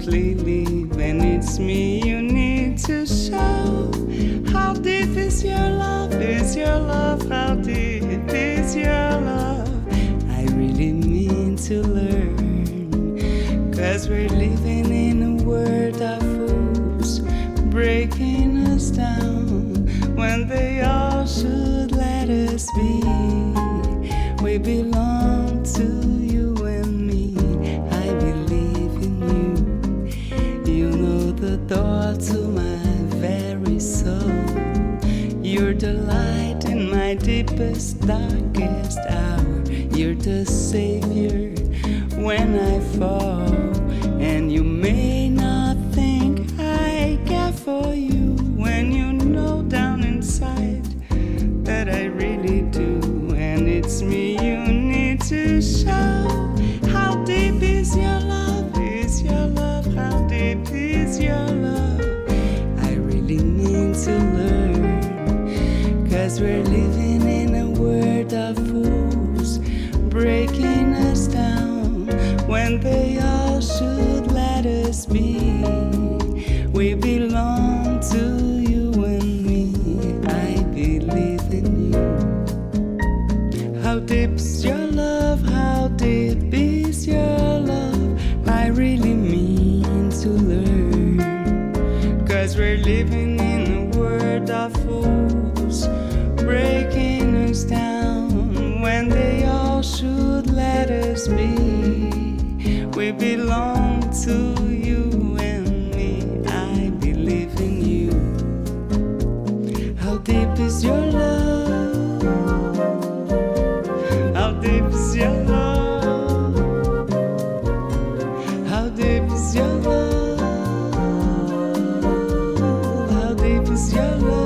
honestly leave. And it's me you need to show. How deep is your love? Is your love? How deep is your love? I really mean to learn, 'cause we're living in a world of fools, breaking us down when they all should let us be. We belong to you and me. I believe in you. You know the door to my very soul. You're the light in my deepest, darkest hour. You're the savior when I fall. And you may not think I care for you, when you know down inside that I really do. And it's me you need to show. How deep is your love? Is your love? How deep is your love? I really need to learn, 'cause we're living in a world of fools, breaking us down when they all should let us be. We belong to you and me. I believe in you. How deep's your love? How deep is your love? I really mean to learn, 'cause we're living in a world of fools, breaking us down when they all should let us be. We belong to you and me. I believe in you. How deep is your love? How deep is your love? How deep is your love? How deep is your love?